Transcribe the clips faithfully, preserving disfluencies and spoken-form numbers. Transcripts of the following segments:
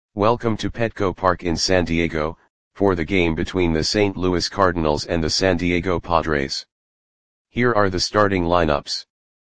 Welcome to Petco Park in San Diego, for the game between the Saint Louis Cardinals and the San Diego Padres. Here are the starting lineups.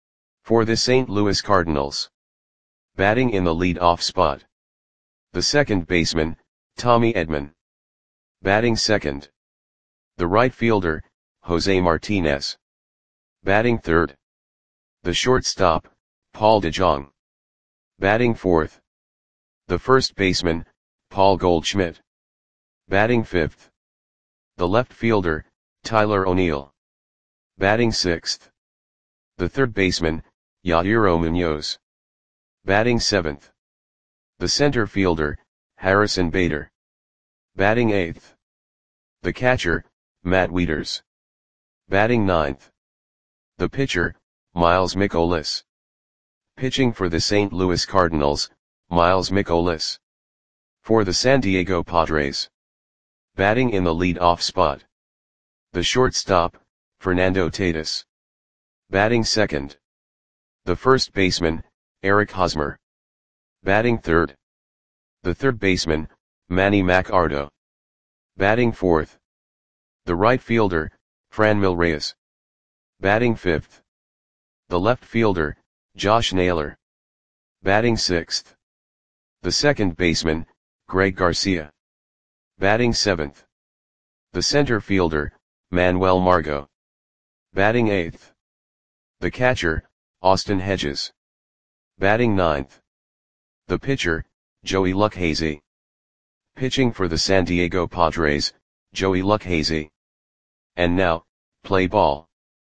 For the Saint Louis Cardinals. Batting in the lead-off spot. The second baseman, Tommy Edman. Batting second. The right fielder, Jose Martinez. Batting third. The shortstop, Paul DeJong. Batting fourth. The first baseman, Paul Goldschmidt. Batting fifth. The left fielder, Tyler O'Neill. Batting sixth. The third baseman, Yadier Munoz. Batting seventh. The center fielder, Harrison Bader. Batting eighth. The catcher, Matt Wieters. Batting ninth. The pitcher, Miles Mikolas. Pitching for the Saint Louis Cardinals, Miles Mikolas. For the San Diego Padres. Batting in the lead-off spot. The shortstop, Fernando Tatis. Batting second. The first baseman, Eric Hosmer. Batting third. The third baseman, Manny Machado. Batting fourth. The right fielder, Franmil Reyes. Batting fifth. The left fielder, Josh Naylor. Batting sixth. The second baseman, Greg Garcia. Batting seventh. The center fielder, Manuel Margot. Batting eighth. The catcher, Austin Hedges. Batting ninth. The pitcher, Joey Lucchesi. Pitching for the San Diego Padres, Joey Lucchesi. And now, play ball.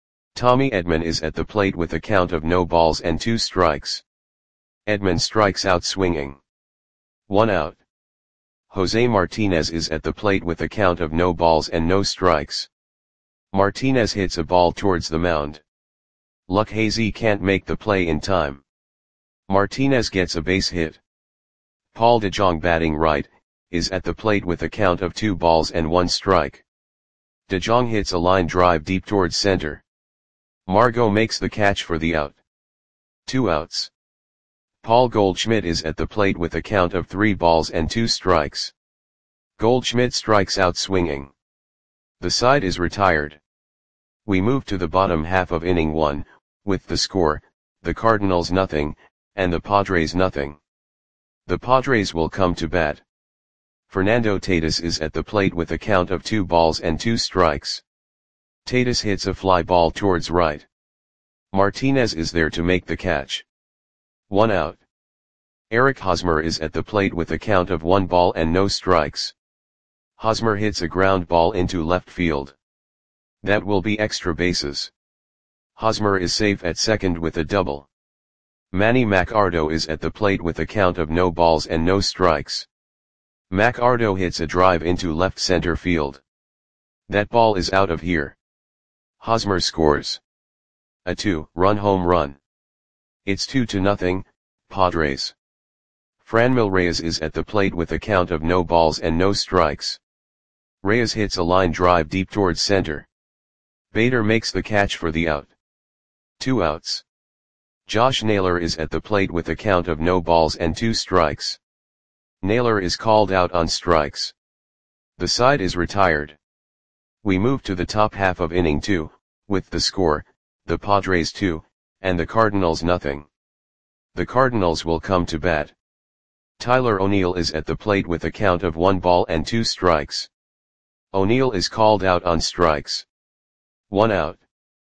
Tommy Edman is at the plate with a count of no balls and two strikes. Edman strikes out swinging. One out. Jose Martinez is at the plate with a count of no balls and no strikes. Martinez hits a ball towards the mound. Lucchesi can't make the play in time. Martinez gets a base hit. Paul DeJong, batting right, is at the plate with a count of two balls and one strike. DeJong hits a line drive deep towards center. Margot makes the catch for the out. Two outs. Paul Goldschmidt is at the plate with a count of three balls and two strikes. Goldschmidt strikes out swinging. The side is retired. We move to the bottom half of inning one, with the score, the Cardinals nothing, and the Padres nothing. The Padres will come to bat. Fernando Tatis is at the plate with a count of two balls and two strikes. Tatis hits a fly ball towards right. Martinez is there to make the catch. One out. Eric Hosmer is at the plate with a count of one ball and no strikes. Hosmer hits a ground ball into left field. That will be extra bases. Hosmer is safe at second with a double. Manny Machado is at the plate with a count of no balls and no strikes. Machado hits a drive into left center field. That ball is out of here. Hosmer scores a two-run home run. It's two to nothing, Padres. Franmil Reyes is at the plate with a count of no balls and no strikes. Reyes hits a line drive deep towards center. Bader makes the catch for the out. Two outs. Josh Naylor is at the plate with a count of no balls and two strikes. Naylor is called out on strikes. The side is retired. We move to the top half of inning two, with the score, the Padres two, and the Cardinals nothing. The Cardinals will come to bat. Tyler O'Neill is at the plate with a count of one ball and two strikes. O'Neill is called out on strikes. One out.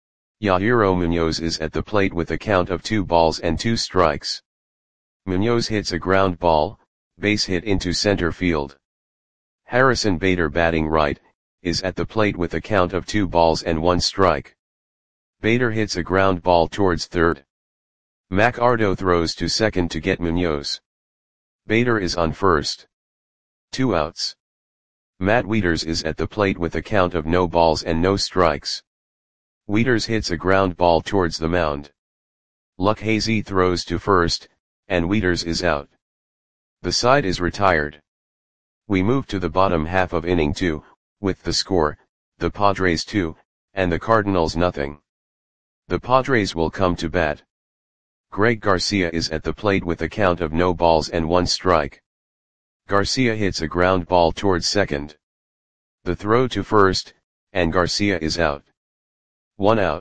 Yadier Munoz is at the plate with a count of two balls and two strikes. Munoz hits a ground ball, base hit into center field. Harrison Bader, batting right, is at the plate with a count of two balls and one strike. Bader hits a ground ball towards third. Machado throws to second to get Munoz. Bader is on first. Two outs. Matt Wieters is at the plate with a count of no balls and no strikes. Wieters hits a ground ball towards the mound. Lucchesi throws to first, and Wieters is out. The side is retired. We move to the bottom half of inning two, with the score, the Padres two, and the Cardinals nothing. The Padres will come to bat. Greg Garcia is at the plate with a count of no balls and one strike. Garcia hits a ground ball towards second. The throw to first, and Garcia is out. One out.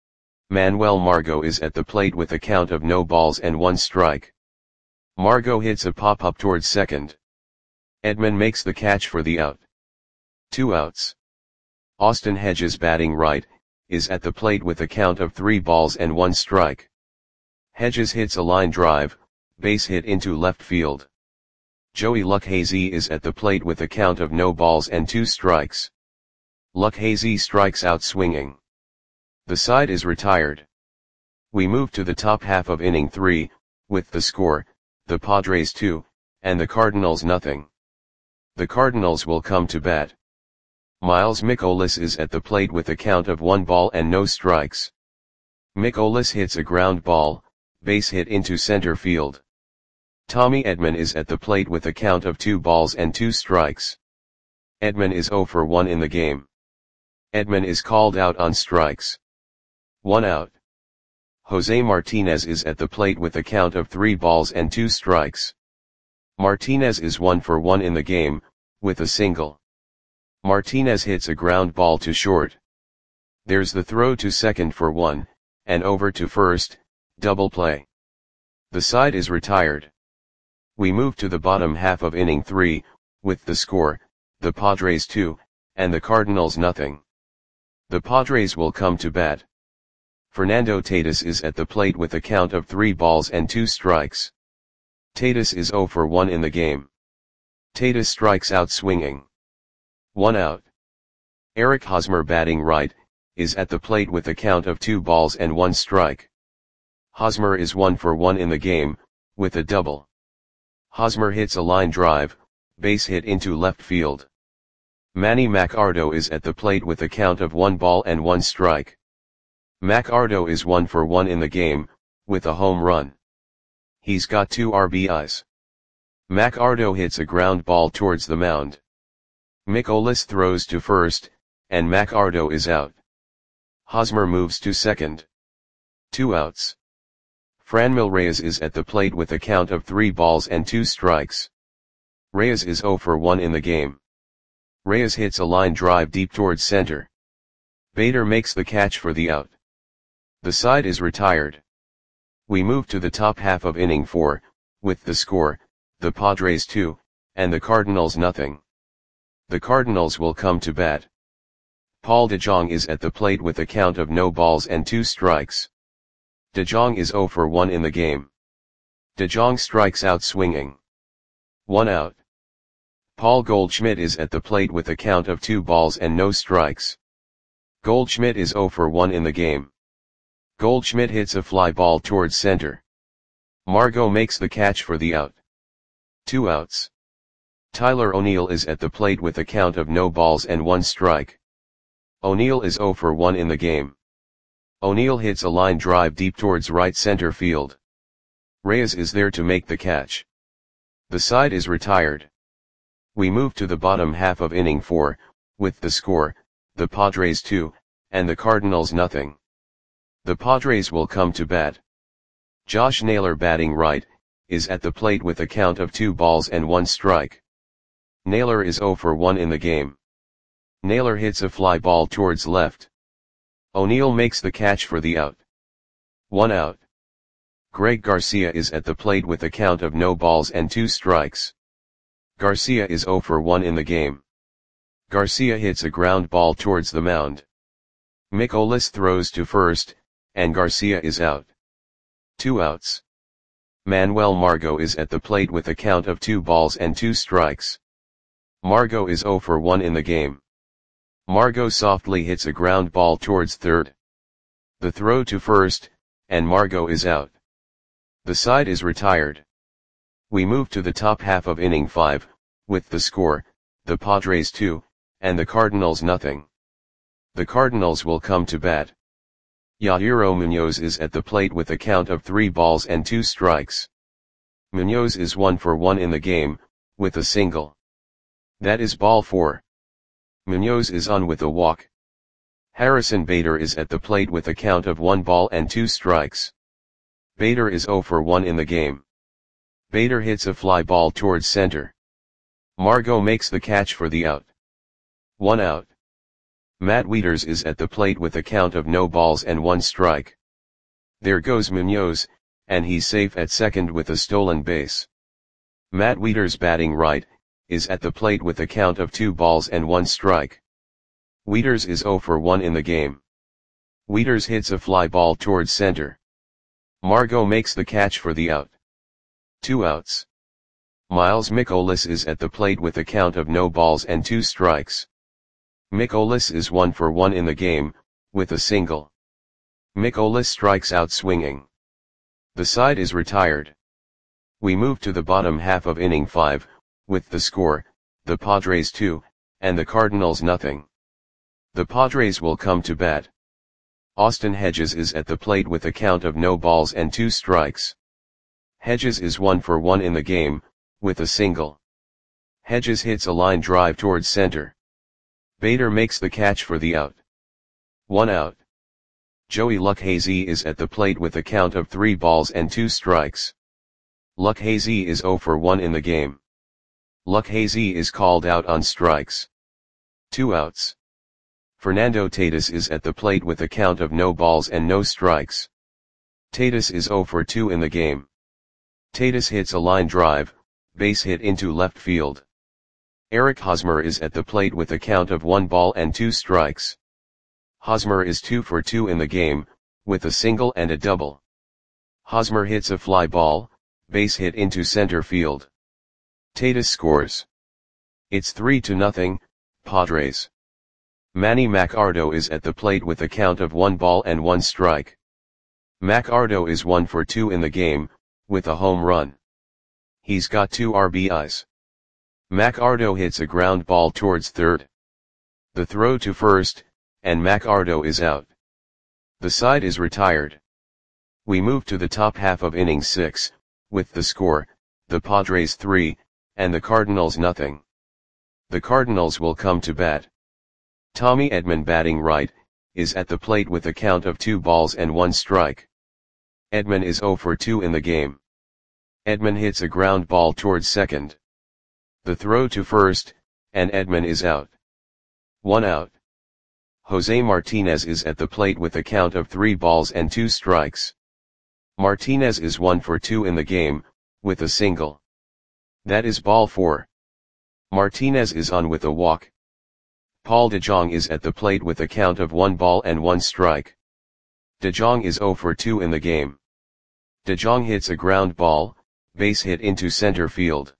Manuel Margot is at the plate with a count of no balls and one strike. Margot hits a pop-up towards second. Edman makes the catch for the out. Two outs. Austin Hedges, batting right, is at the plate with a count of three balls and one strike. Hedges hits a line drive, base hit into left field. Joey Lucchesi is at the plate with a count of no balls and two strikes. Lucchesi strikes out swinging. The side is retired. We move to the top half of inning three, with the score, the Padres two, and the Cardinals nothing. The Cardinals will come to bat. Miles Mikolas is at the plate with a count of one ball and no strikes. Mikolas hits a ground ball, base hit into center field. Tommy Edman is at the plate with a count of two balls and two strikes. Edman is zero for one in the game. Edman is called out on strikes. One out. Jose Martinez is at the plate with a count of three balls and two strikes. Martinez is one for one in the game, with a single. Martinez hits a ground ball to short. There's the throw to second for one, and over to first, double play. The side is retired. We move to the bottom half of inning three, with the score, the Padres two, and the Cardinals nothing. The Padres will come to bat. Fernando Tatis is at the plate with a count of three balls and two strikes. Tatis is zero for one in the game. Tatis strikes out swinging. One out. Eric Hosmer, batting right, is at the plate with a count of two balls and one strike. Hosmer is one for one in the game, with a double. Hosmer hits a line drive, base hit into left field. Manny Machado is at the plate with a count of one ball and one strike. Machado is one for one in the game, with a home run. He's got two R B Is. Machado hits a ground ball towards the mound. Mikolas throws to first, and Machado is out. Hosmer moves to second. Two outs. Franmil Reyes is at the plate with a count of three balls and two strikes. Reyes is zero for one in the game. Reyes hits a line drive deep towards center. Bader makes the catch for the out. The side is retired. We move to the top half of inning four, with the score, the Padres two, and the Cardinals nothing. The Cardinals will come to bat. Paul DeJong is at the plate with a count of no balls and two strikes. DeJong is zero for one in the game. DeJong strikes out swinging. One out. Paul Goldschmidt is at the plate with a count of two balls and no strikes. Goldschmidt is zero for one in the game. Goldschmidt hits a fly ball towards center. Margot makes the catch for the out. Two outs. Tyler O'Neill is at the plate with a count of no balls and one strike. O'Neill is zero for one in the game. O'Neill hits a line drive deep towards right center field. Reyes is there to make the catch. The side is retired. We move to the bottom half of inning four, with the score, the Padres two, and the Cardinals nothing. The Padres will come to bat. Josh Naylor, batting right, is at the plate with a count of two balls and one strike. Naylor is zero for one in the game. Naylor hits a fly ball towards left. O'Neill makes the catch for the out. One out. Greg Garcia is at the plate with a count of no balls and two strikes. Garcia is zero for one in the game. Garcia hits a ground ball towards the mound. Mikolas throws to first, and Garcia is out. Two outs. Manuel Margot is at the plate with a count of two balls and two strikes. Margot is zero for one in the game. Margot softly hits a ground ball towards third. The throw to first, and Margot is out. The side is retired. We move to the top half of inning five, with the score, the Padres two, and the Cardinals nothing. The Cardinals will come to bat. Yairo Munoz is at the plate with a count of three balls and two strikes. Munoz is one for one in the game, with a single. That is ball four. Munoz is on with a walk. Harrison Bader is at the plate with a count of one ball and two strikes. Bader is zero for one in the game. Bader hits a fly ball towards center. Margot makes the catch for the out. One out. Matt Wieters is at the plate with a count of no balls and one strike. There goes Munoz, and he's safe at second with a stolen base. Matt Wieters, batting right, is at the plate with a count of two balls and one strike. Wieters is oh for one in the game. Wieters hits a fly ball towards center. Margot makes the catch for the out. Two outs. Miles Mikolas is at the plate with a count of no balls and two strikes. Mikolas is one for one in the game, with a single. Mikolas strikes out swinging. The side is retired. We move to the bottom half of inning five, with the score, the Padres two, and the Cardinals nothing. The Padres will come to bat. Austin Hedges is at the plate with a count of no balls and two strikes. Hedges is one for one in the game, with a single. Hedges hits a line drive towards center. Bader makes the catch for the out. One out. Joey Lucchesi is at the plate with a count of three balls and two strikes. Lucchesi is oh for one in the game. Lucchesi is called out on strikes. Two outs. Fernando Tatis is at the plate with a count of no balls and no strikes. Tatis is oh for two in the game. Tatis hits a line drive, base hit into left field. Eric Hosmer is at the plate with a count of one ball and two strikes. Hosmer is two for two in the game, with a single and a double. Hosmer hits a fly ball, base hit into center field. Tatis scores. It's three to nothing, Padres. Manny Machado is at the plate with a count of one ball and one strike. Machado is one for two in the game, with a home run. He's got two R B Is. Machado hits a ground ball towards third. The throw to first, and Machado is out. The side is retired. We move to the top half of inning six, with the score, the Padres three, and the Cardinals nothing. The Cardinals will come to bat. Tommy Edman, batting right, is at the plate with a count of two balls and one strike. Edman is oh for two in the game. Edman hits a ground ball towards second. The throw to first, and Edman is out. One out. Jose Martinez is at the plate with a count of three balls and two strikes. Martinez is one for two in the game, with a single. That is ball four. Martinez is on with a walk. Paul DeJong is at the plate with a count of one ball and one strike. DeJong is oh for two in the game. DeJong hits a ground ball, base hit into center field.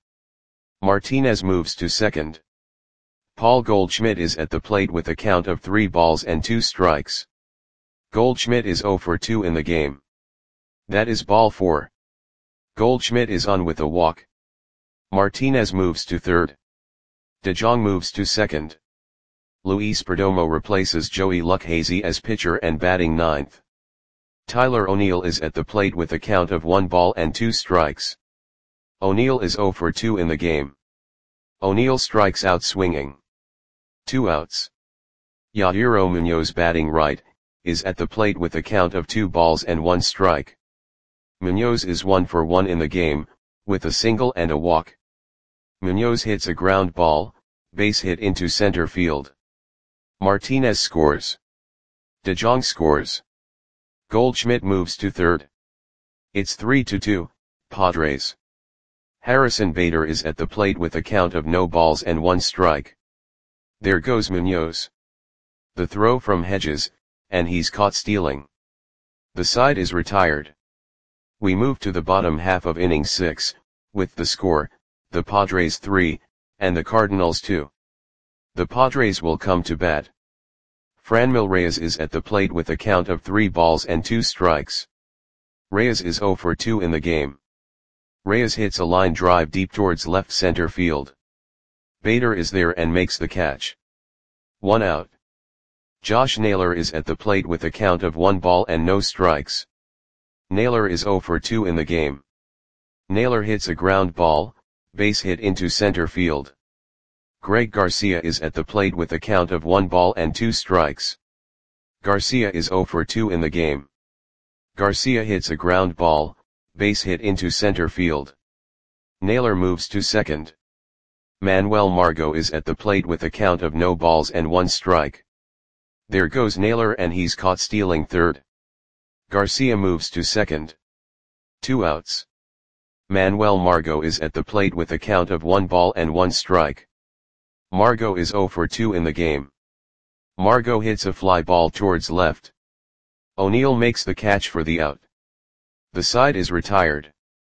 Martinez moves to second. Paul Goldschmidt is at the plate with a count of three balls and two strikes. Goldschmidt is oh for two in the game. That is ball four. Goldschmidt is on with a walk. Martinez moves to third. DeJong moves to second. Luis Perdomo replaces Joey Lucchesi as pitcher and batting ninth. Tyler O'Neill is at the plate with a count of one ball and two strikes. O'Neill is oh for two in the game. O'Neill strikes out swinging. Two outs. Yadiro Munoz, batting right, is at the plate with a count of two balls and one strike. Munoz is one for one in the game, with a single and a walk. Munoz hits a ground ball, base hit into center field. Martinez scores. DeJong scores. Goldschmidt moves to third. It's three to two, Padres. Harrison Bader is at the plate with a count of no balls and one strike. There goes Munoz. The throw from Hedges, and he's caught stealing. The side is retired. We move to the bottom half of inning six, with the score, the Padres three, and the Cardinals two. The Padres will come to bat. Franmil Reyes is at the plate with a count of three balls and two strikes. Reyes is oh for two in the game. Reyes hits a line drive deep towards left center field. Bader is there and makes the catch. One out. Josh Naylor is at the plate with a count of one ball and no strikes. Naylor is oh for two in the game. Naylor hits a ground ball, base hit into center field. Greg Garcia is at the plate with a count of one ball and two strikes. Garcia is oh for two in the game. Garcia hits a ground ball, base hit into center field. Naylor moves to second. Manuel Margot is at the plate with a count of no balls and one strike. There goes Naylor and he's caught stealing third. Garcia moves to second. Two outs. Manuel Margot is at the plate with a count of one ball and one strike. Margot is oh for two in the game. Margot hits a fly ball towards left. O'Neill makes the catch for the out. The side is retired.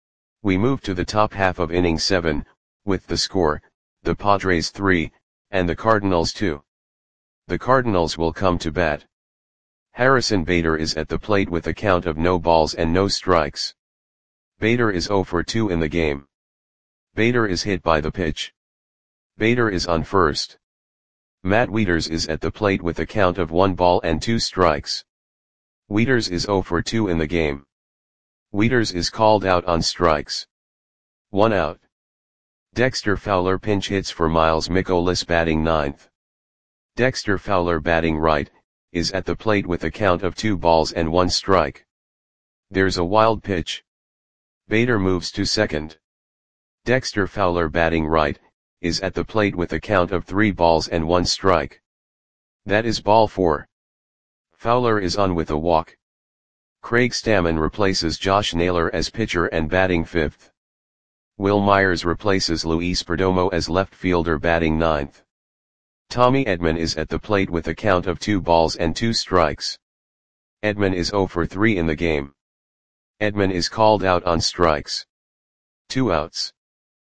We move to the top half of inning seven, with the score, the Padres three, and the Cardinals two. The Cardinals will come to bat. Harrison Bader is at the plate with a count of no balls and no strikes. Bader is oh for two in the game. Bader is hit by the pitch. Bader is on first. Matt Wieters is at the plate with a count of one ball and two strikes. Wieters is oh for two in the game. Wieters is called out on strikes. One out. Dexter Fowler pinch hits for Miles Mikolas batting ninth. Dexter Fowler batting right, is at the plate with a count of two balls and one strike. There's a wild pitch. Bader moves to second. Dexter Fowler batting right, is at the plate with a count of three balls and one strike. That is ball four. Fowler is on with a walk. Craig Stammen replaces Josh Naylor as pitcher and batting fifth. Will Myers replaces Luis Perdomo as left fielder batting ninth. Tommy Edman is at the plate with a count of two balls and two strikes. Edman is oh for three in the game. Edman is called out on strikes. Two outs.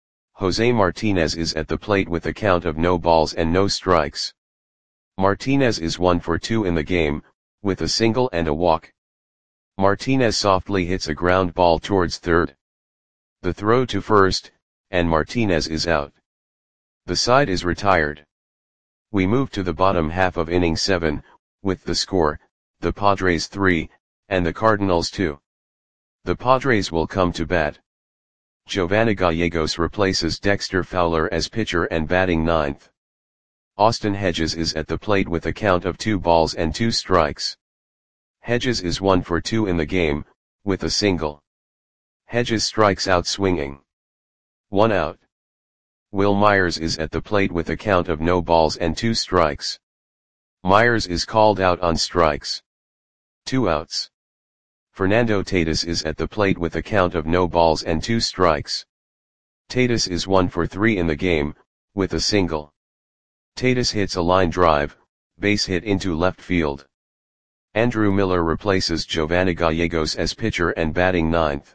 Jose Martinez is at the plate with a count of no balls and no strikes. Martinez is one for two in the game, with a single and a walk. Martinez softly hits a ground ball towards third. The throw to first, and Martinez is out. The side is retired. We move to the bottom half of inning seven, with the score, the Padres three, and the Cardinals two. The Padres will come to bat. Giovanni Gallegos replaces Dexter Fowler as pitcher and batting ninth. Austin Hedges is at the plate with a count of two balls and two strikes. Hedges is one for two in the game, with a single. Hedges strikes out swinging. One out. Will Myers is at the plate with a count of no balls and two strikes. Myers is called out on strikes. Two outs. Fernando Tatis is at the plate with a count of no balls and two strikes. Tatis is one for three in the game, with a single. Tatis hits a line drive, base hit into left field. Andrew Miller replaces Giovanni Gallegos as pitcher and batting ninth.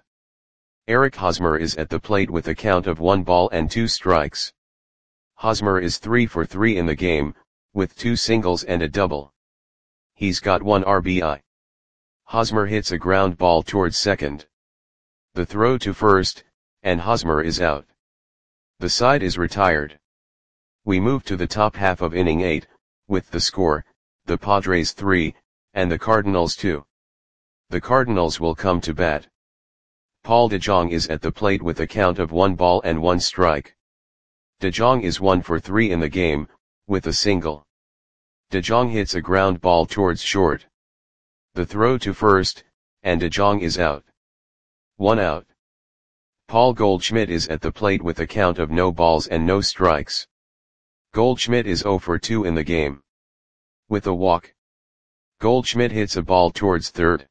Eric Hosmer is at the plate with a count of one ball and two strikes. Hosmer is three for three in the game, with two singles and a double. He's got one R B I. Hosmer hits a ground ball towards second. The throw to first, and Hosmer is out. The side is retired. We move to the top half of inning eight, with the score, the Padres three, and the Cardinals two. The Cardinals will come to bat. Paul DeJong is at the plate with a count of one ball and one strike. DeJong is one for three in the game, with a single. DeJong hits a ground ball towards short. The throw to first, and DeJong is out. One out. Paul Goldschmidt is at the plate with a count of no balls and no strikes. Goldschmidt is oh for two in the game. With a walk. Goldschmidt hits a ball towards third.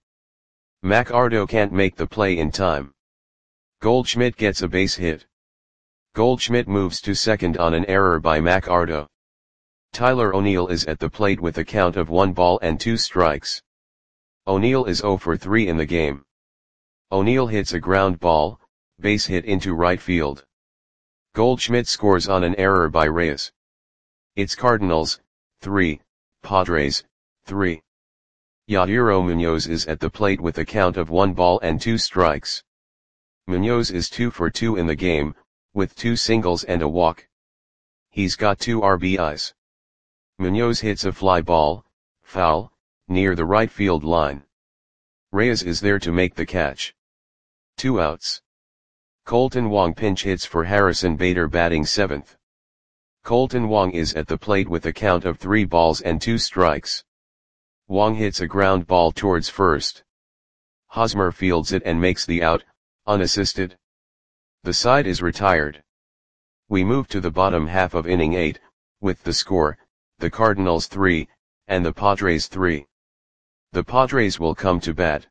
McArdo can't make the play in time. Goldschmidt gets a base hit. Goldschmidt moves to second on an error by McArdo. Tyler O'Neill is at the plate with a count of one ball and two strikes. O'Neill is oh for three in the game. O'Neill hits a ground ball, base hit into right field. Goldschmidt scores on an error by Reyes. It's Cardinals, three, Padres, three. Yadiro Munoz is at the plate with a count of one ball and two strikes. Munoz is two for two in the game, with two singles and a walk. He's got two R B Is. Munoz hits a fly ball, foul, near the right field line. Reyes is there to make the catch. Two outs. Colton Wong pinch hits for Harrison Bader batting seventh. Colton Wong is at the plate with a count of three balls and two strikes. Wong hits a ground ball towards first. Hosmer fields it and makes the out, unassisted. The side is retired. We move to the bottom half of inning eight, with the score, the Cardinals three, and the Padres three. The Padres will come to bat.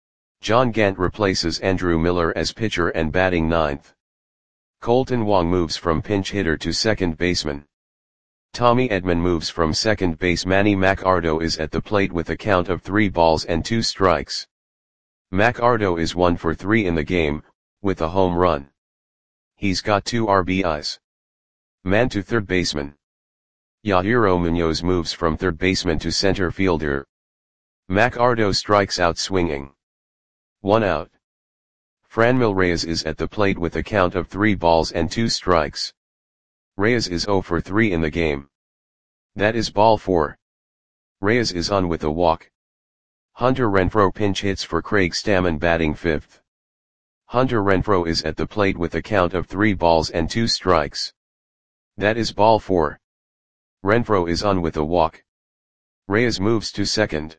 John Gant replaces Andrew Miller as pitcher and batting ninth. Colton Wong moves from pinch hitter to second baseman. Tommy Edman moves from second base. Manny Macardo is at the plate with a count of three balls and two strikes. Macardo is one for three in the game, with a home run. He's got two R B Is. Man to third baseman. Yahairo Munoz moves from third baseman to center fielder. Macardo strikes out swinging. One out. Franmil Reyes is at the plate with a count of three balls and two strikes. Reyes is zero for three in the game. That is ball four. Reyes is on with a walk. Hunter Renfroe pinch hits for Craig Stammen batting fifth. Hunter Renfroe is at the plate with a count of three balls and two strikes. That is ball four. Renfroe is on with a walk. Reyes moves to second.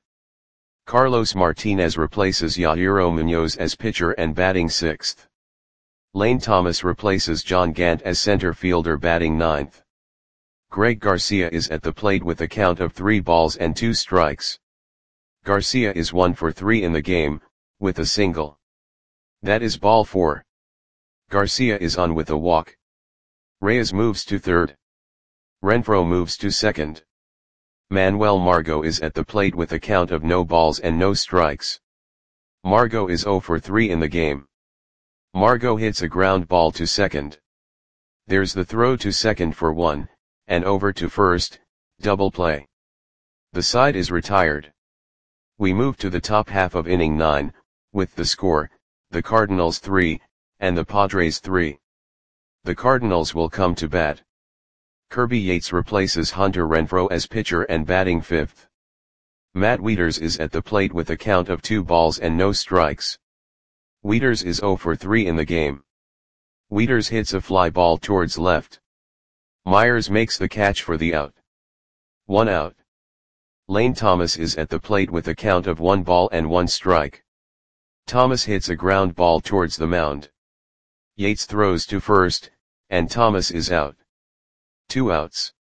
Carlos Martinez replaces Yahairo Munoz as pitcher and batting sixth. Lane Thomas replaces John Gant as center fielder batting ninth. Greg Garcia is at the plate with a count of three balls and two strikes. Garcia is one for three in the game, with a single. That is ball four. Garcia is on with a walk. Reyes moves to third. Renfroe moves to second. Manuel Margot is at the plate with a count of no balls and no strikes. Margot is zero for three in the game. Margot hits a ground ball to second. There's the throw to second for one, and over to first, double play. The side is retired. We move to the top half of inning nine, with the score, the Cardinals three, and the Padres three. The Cardinals will come to bat. Kirby Yates replaces Hunter Renfroe as pitcher and batting fifth. Matt Wieters is at the plate with a count of two balls and no strikes. Wieters is zero for three in the game. Wieters hits a fly ball towards left. Myers makes the catch for the out. One out. Lane Thomas is at the plate with a count of one ball and one strike. Thomas hits a ground ball towards the mound. Yates throws to first, and Thomas is out. Two outs.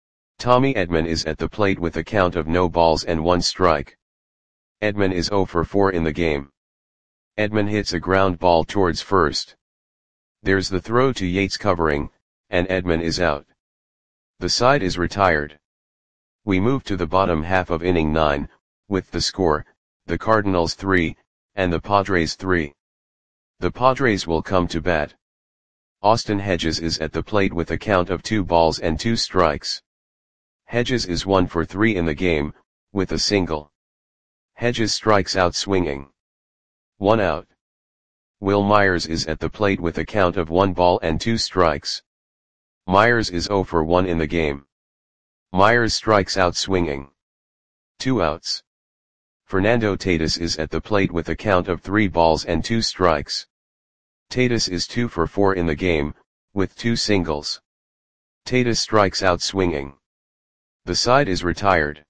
Tommy Edman is at the plate with a count of no balls and one strike. Edman is zero for four in the game. Edman hits a ground ball towards first. There's the throw to Yates covering, and Edman is out. The side is retired. We move to the bottom half of inning nine, with the score, the Cardinals three, and the Padres three. The Padres will come to bat. Austin Hedges is at the plate with a count of two balls and two strikes. Hedges is one for three in the game, with a single. Hedges strikes out swinging. One out. Will Myers is at the plate with a count of one ball and two strikes. Myers is zero for one in the game. Myers strikes out swinging. Two outs. Fernando Tatis is at the plate with a count of three balls and two strikes. Tatis is two for four in the game, with two singles. Tatis strikes out swinging. The side is retired.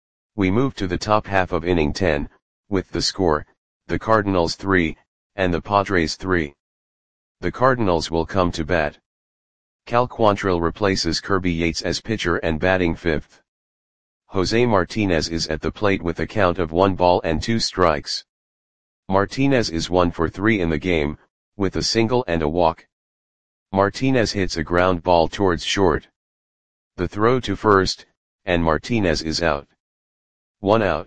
We move to the top half of inning ten, with the score, the Cardinals three, and the Padres three. The Cardinals will come to bat. Cal Quantrill replaces Kirby Yates as pitcher and batting fifth. Jose Martinez is at the plate with a count of one ball and two strikes. Martinez is one for three in the game, with a single and a walk. Martinez hits a ground ball towards short. The throw to first, and Martinez is out. One out.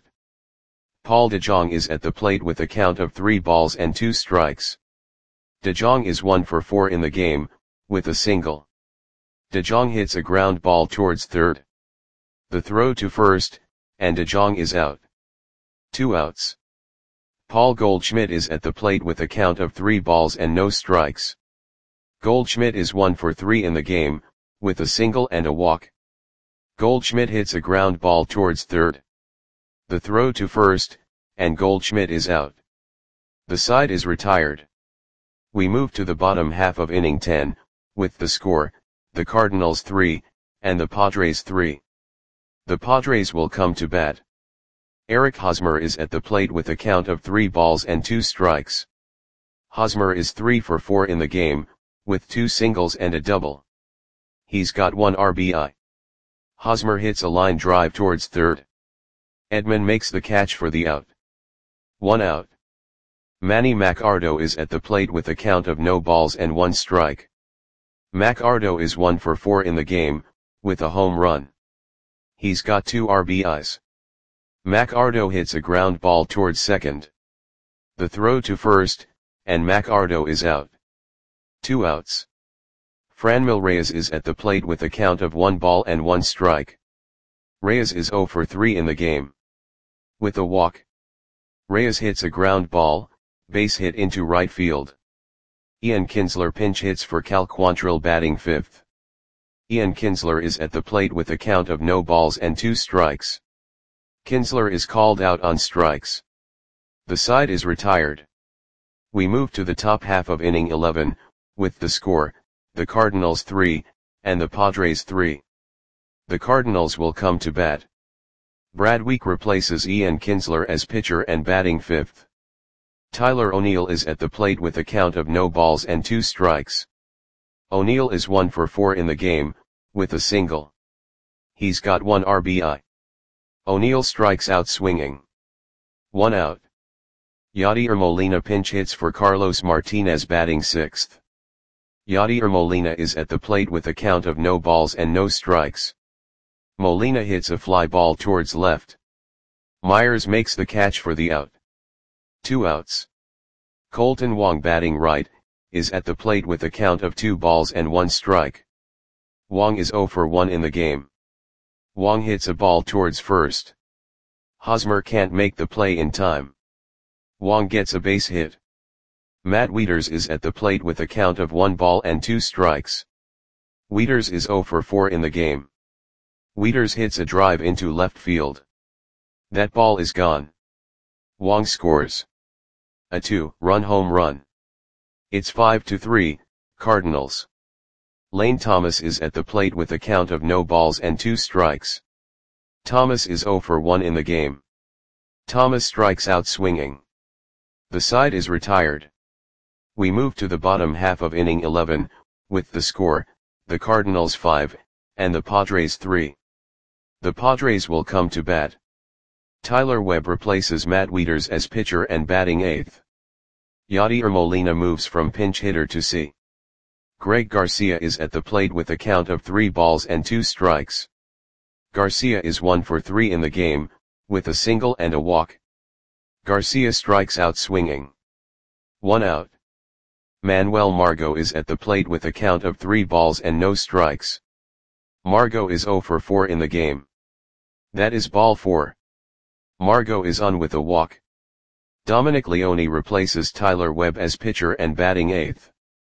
Paul DeJong is at the plate with a count of three balls and two strikes. DeJong is one for four in the game, with a single. DeJong hits a ground ball towards third. The throw to first, and DeJong is out. Two outs. Paul Goldschmidt is at the plate with a count of three balls and no strikes. Goldschmidt is one for three in the game, with a single and a walk. Goldschmidt hits a ground ball towards third. The throw to first, and Goldschmidt is out. The side is retired. We move to the bottom half of inning ten, with the score, the Cardinals three, and the Padres three. The Padres will come to bat. Eric Hosmer is at the plate with a count of three balls and two strikes. Hosmer is three for four in the game, with two singles and a double. He's got one R B I. Hosmer hits a line drive towards third. Edman makes the catch for the out. One out. Manny Machado is at the plate with a count of no balls and one strike. Machado is one for four in the game, with a home run. He's got two R B Is. Machado hits a ground ball towards second. The throw to first, and Machado is out. Two outs. Franmil Reyes is at the plate with a count of one ball and one strike. Reyes is zero for three in the game. With a walk. Reyes hits a ground ball, base hit into right field. Ian Kinsler pinch hits for Cal Quantrill batting fifth. Ian Kinsler is at the plate with a count of no balls and two strikes. Kinsler is called out on strikes. The side is retired. We move to the top half of inning eleven, with the score, the Cardinals three, and the Padres three. The Cardinals will come to bat. Brad Week replaces Ian Kinsler as pitcher and batting fifth. Tyler O'Neill is at the plate with a count of no balls and two strikes. O'Neill is one for four in the game, with a single. He's got one R B I. O'Neill strikes out swinging. One out. Yadier Molina pinch hits for Carlos Martinez batting sixth. Yadier Molina is at the plate with a count of no balls and no strikes. Molina hits a fly ball towards left. Myers makes the catch for the out. Two outs. Colton Wong batting right, is at the plate with a count of two balls and one strike. Wong is zero for one in the game. Wong hits a ball towards first. Hosmer can't make the play in time. Wong gets a base hit. Matt Wieters is at the plate with a count of one ball and two strikes. Wieters is zero for four in the game. Wieters hits a drive into left field. That ball is gone. Wong scores a two-run home run. It's five to three, Cardinals. Lane Thomas is at the plate with a count of no balls and two strikes. Thomas is zero for one in the game. Thomas strikes out swinging. The side is retired. We move to the bottom half of inning eleven, with the score, the Cardinals five, and the Padres three. The Padres will come to bat. Tyler Webb replaces Matt Wieters as pitcher and batting eighth. Yadier Molina moves from pinch hitter to C. Greg Garcia is at the plate with a count of three balls and two strikes. Garcia is one for three in the game, with a single and a walk. Garcia strikes out swinging. One out. Manuel Margot is at the plate with a count of three balls and no strikes. Margot is zero for four in the game. That is ball four. Margot is on with a walk. Dominic Leone replaces Tyler Webb as pitcher and batting eighth.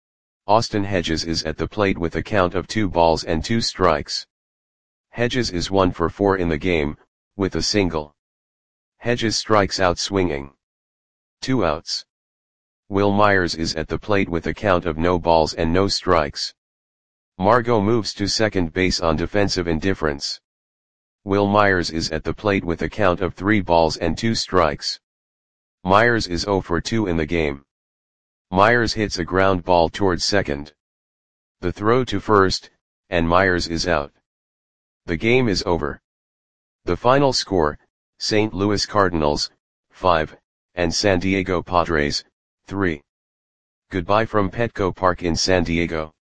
Austin Hedges is at the plate with a count of two balls and two strikes. Hedges is one for four in the game, with a single. Hedges strikes out swinging. Two outs. Will Myers is at the plate with a count of no balls and no strikes. Margot moves to second base on defensive indifference. Will Myers is at the plate with a count of three balls and two strikes. Myers is zero for two in the game. Myers hits a ground ball towards second. The throw to first, and Myers is out. The game is over. The final score, Saint Louis Cardinals, five, and San Diego Padres, three. Goodbye from Petco Park in San Diego.